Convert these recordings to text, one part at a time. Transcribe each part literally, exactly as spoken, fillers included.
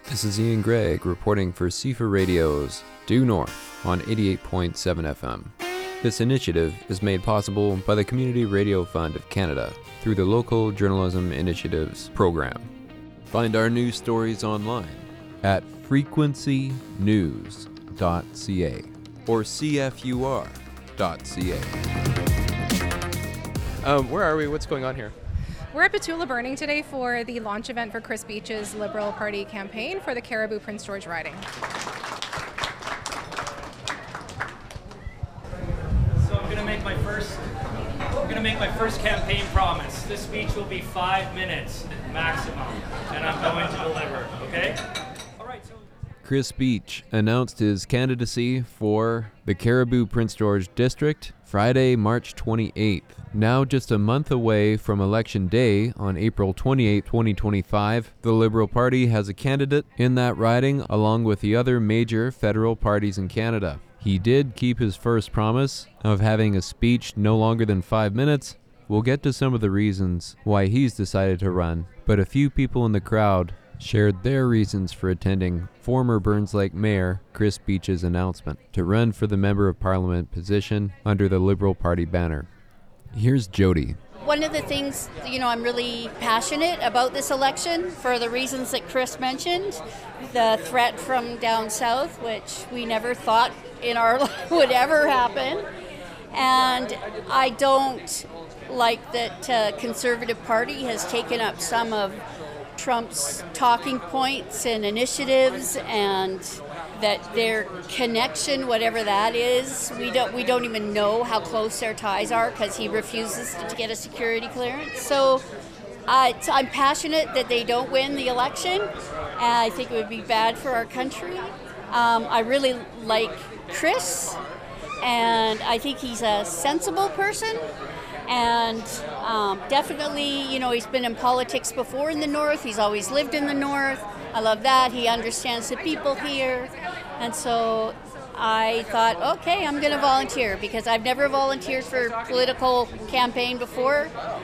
This is Ian Gregg reporting for C F A Radio's Due North on eighty-eight point seven F M. This initiative is made possible by the Community Radio Fund of Canada through the Local Journalism Initiatives program. Find our news stories online at frequency news dot c a or c f u r dot c a. Um, where are we? What's going on here? We're at Petula Burning today for the launch event for Chris Beach's Liberal Party campaign for the Cariboo Prince George riding. So I'm going to make my first I'm going to make my first campaign promise. This speech will be five minutes maximum, and I'm going to deliver, okay? All right, so Chris Beach announced his candidacy for the Cariboo Prince George District Friday, March twenty-eighth. Now just a month away from Election Day on April twenty-eighth, twenty twenty-five, the Liberal Party has a candidate in that riding along with the other major federal parties in Canada. He did keep his first promise of having a speech no longer than five minutes. We'll get to some of the reasons why he's decided to run, but a few people in the crowd shared their reasons for attending former Burns Lake Mayor Chris Beach's announcement to run for the Member of Parliament position under the Liberal Party banner. Here's Jody. One of the things, you know, I'm really passionate about this election for the reasons that Chris mentioned. The threat from down south, which we never thought in our life would ever happen. And I don't like that uh, Conservative Party has taken up some of Trump's talking points and initiatives, and that their connection, whatever that is, we don't we don't even know how close their ties are because he refuses to get a security clearance. So uh, I'm passionate that they don't win the election, and I think it would be bad for our country. Um, I really like Chris, and I think he's a sensible person. And um, definitely, you know, he's been in politics before in the North. He's always lived in the North. I love that. He understands the people here. And so I thought, okay, I'm going to volunteer because I've never volunteered for a political campaign before.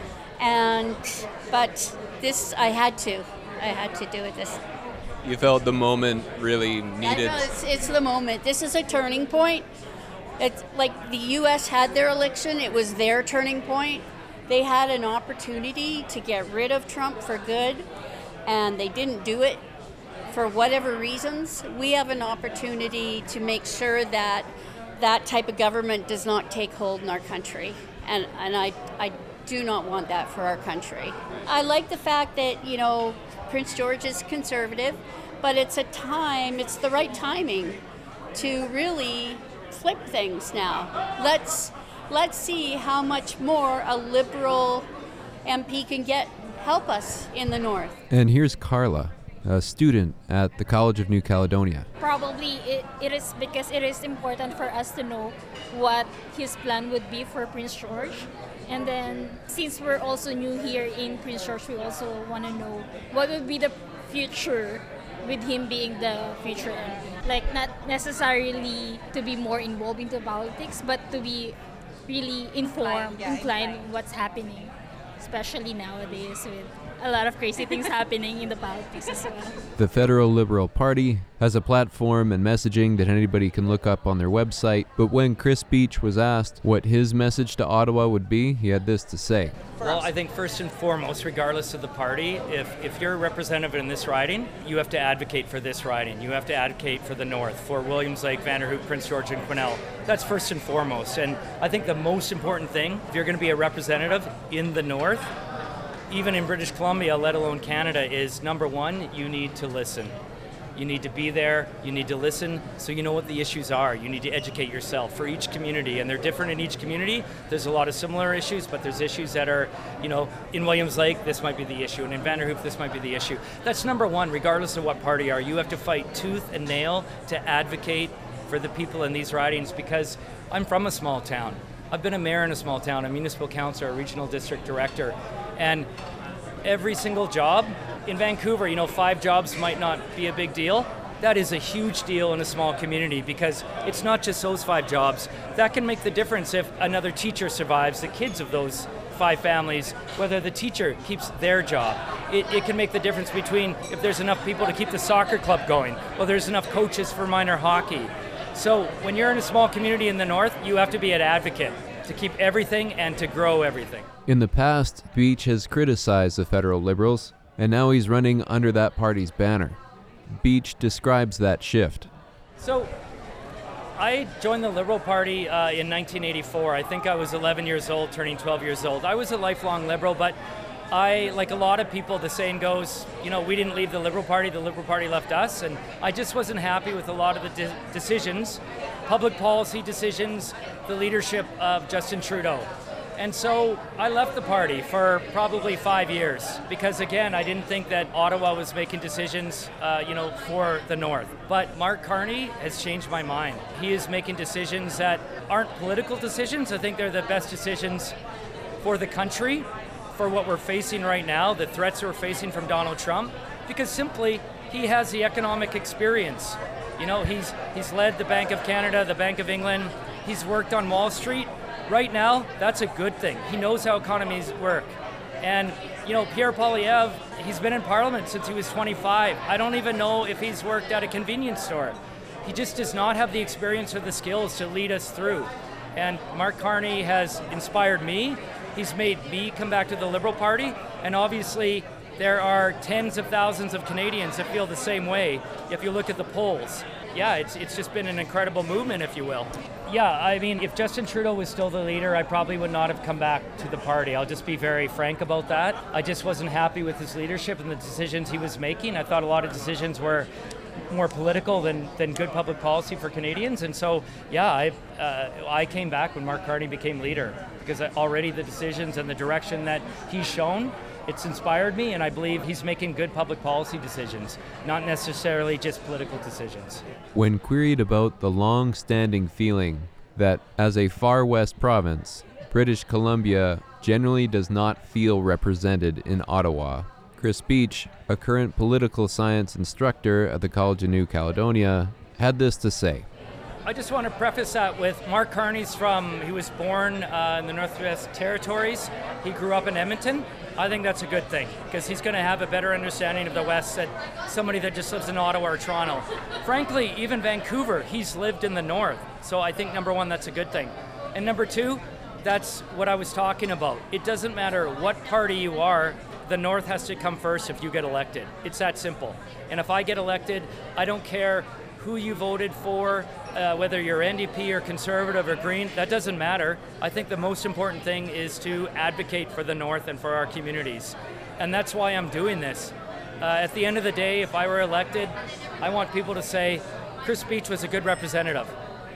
And but this, I had to. I had to do it this. You felt the moment really needed? I know, it's, it's the moment. This is a turning point. It's like the U S had their election. It was their turning point. They had an opportunity to get rid of Trump for good, and they didn't do it for whatever reasons. We have an opportunity to make sure that that type of government does not take hold in our country, and, and I, I do not want that for our country. I like the fact that, you know, Prince George is conservative, but it's a time, it's the right timing to really flip things now. Let's let's see how much more a Liberal M P can get help us in the North. And here's Carla, a student at the College of New Caledonia. Probably it, it is because it is important for us to know what his plan would be for Prince George. And then since we're also new here in Prince George, we also want to know what would be the future with him being the future M P. Like, not necessarily to be more involved into politics, but to be really informed, yeah, inclined in what's happening, especially nowadays with a lot of crazy things happening in the politics as well. The Federal Liberal Party has a platform and messaging that anybody can look up on their website, but when Chris Beach was asked what his message to Ottawa would be, he had this to say. Well, I think first and foremost, regardless of the party, if, if you're a representative in this riding, you have to advocate for this riding. You have to advocate for the North, for Williams Lake, Vanderhook, Prince George, and Quesnel. That's first and foremost. And I think the most important thing, if you're going to be a representative in the North, even in British Columbia, let alone Canada, is number one, you need to listen. You need to be there, you need to listen so you know what the issues are. You need to educate yourself for each community, and they're different in each community. There's a lot of similar issues, but there's issues that are, you know, in Williams Lake, this might be the issue, and in Vanderhook, this might be the issue. That's number one, regardless of what party you are. You have to fight tooth and nail to advocate for the people in these ridings, because I'm from a small town. I've been a mayor in a small town, a municipal councillor, a regional district director, and every single job in Vancouver, you know, five jobs might not be a big deal. That is a huge deal in a small community, because it's not just those five jobs. That can make the difference if another teacher survives the kids of those five families, whether the teacher keeps their job. It, it can make the difference between if there's enough people to keep the soccer club going, or there's enough coaches for minor hockey. So when you're in a small community in the north, you have to be an advocate to keep everything and to grow everything. In the past, Beach has criticized the federal Liberals, and now he's running under that party's banner. Beach describes that shift. So I joined the Liberal Party uh, in nineteen eighty-four. I think I was eleven years old, turning twelve years old. I was a lifelong Liberal, but I, like a lot of people, the saying goes, you know, we didn't leave the Liberal Party, the Liberal Party left us, and I just wasn't happy with a lot of the de- decisions, public policy decisions, the leadership of Justin Trudeau. And so I left the party for probably five years because, again, I didn't think that Ottawa was making decisions, uh, you know, for the North. But Mark Carney has changed my mind. He is making decisions that aren't political decisions. I think they're the best decisions for the country, for what we're facing right now, the threats we're facing from Donald Trump, because simply he has the economic experience. You know, he's he's led the Bank of Canada, the Bank of England. He's worked on Wall Street. Right now, that's a good thing. He knows how economies work. And, you know, Pierre Poilievre, he's been in Parliament since he was twenty-five. I don't even know if he's worked at a convenience store. He just does not have the experience or the skills to lead us through. And Mark Carney has inspired me. He's made me come back to the Liberal Party. And obviously, there are tens of thousands of Canadians that feel the same way if you look at the polls. Yeah, it's it's just been an incredible movement, if you will. Yeah, I mean, if Justin Trudeau was still the leader, I probably would not have come back to the party. I'll just be very frank about that. I just wasn't happy with his leadership and the decisions he was making. I thought a lot of decisions were more political than, than good public policy for Canadians. And so, yeah, I uh, I came back when Mark Carney became leader because already the decisions and the direction that he's shown, it's inspired me, and I believe he's making good public policy decisions, not necessarily just political decisions. When queried about the long-standing feeling that as a far west province, British Columbia generally does not feel represented in Ottawa, Chris Beach, a current political science instructor at the College of New Caledonia, had this to say. I just want to preface that with Mark Carney's from, he was born uh, in the Northwest Territories. He grew up in Edmonton. I think that's a good thing because he's going to have a better understanding of the West than somebody that just lives in Ottawa or Toronto. Frankly, even Vancouver, he's lived in the North. So I think, number one, that's a good thing. And number two, that's what I was talking about. It doesn't matter what party you are, the North has to come first if you get elected. It's that simple. And if I get elected, I don't care who you voted for, uh, whether you're N D P or Conservative or Green, that doesn't matter. I think the most important thing is to advocate for the North and for our communities. And that's why I'm doing this. Uh, at the end of the day, if I were elected, I want people to say, Chris Beach was a good representative.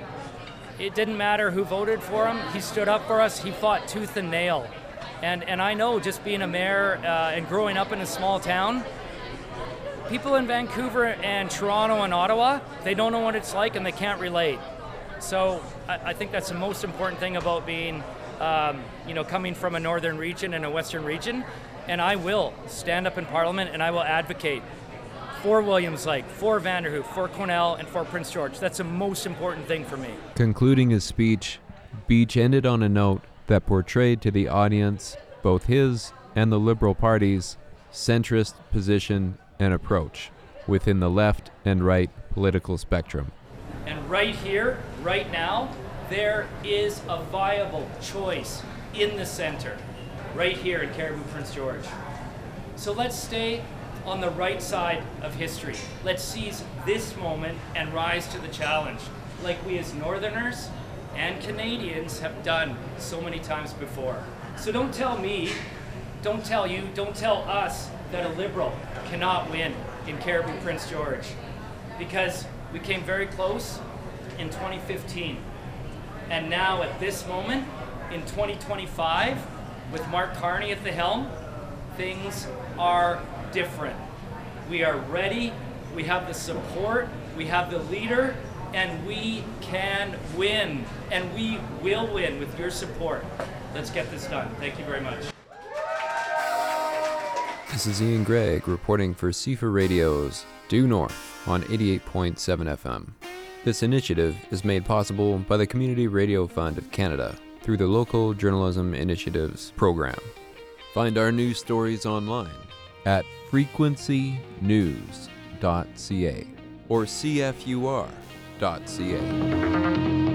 It didn't matter who voted for him. He stood up for us. He fought tooth and nail. And, and I know just being a mayor uh, and growing up in a small town, people in Vancouver and Toronto and Ottawa, they don't know what it's like and they can't relate. So I, I think that's the most important thing about being, um, you know, coming from a northern region and a western region. And I will stand up in Parliament and I will advocate for Williams Lake, for Vanderhoof, for Quesnel, and for Prince George. That's the most important thing for me. Concluding his speech, Beach ended on a note that portrayed to the audience both his and the Liberal Party's centrist position and approach within the left and right political spectrum. And right here, right now, there is a viable choice in the center, right here in Cariboo Prince George. So let's stay on the right side of history. Let's seize this moment and rise to the challenge, like we as Northerners and Canadians have done so many times before. So don't tell me, don't tell you, don't tell us that a Liberal cannot win in Cariboo Prince George, because we came very close in twenty fifteen. And now at this moment, in twenty twenty-five, with Mark Carney at the helm, things are different. We are ready, we have the support, we have the leader, and we can win. And we will win with your support. Let's get this done. Thank you very much. This is Ian Gregg reporting for C F A Radio's Due North on eighty-eight point seven F M. This initiative is made possible by the Community Radio Fund of Canada through through the Local Journalism Initiatives program. Find our news stories online at frequency news dot c a or c f u r dot c a.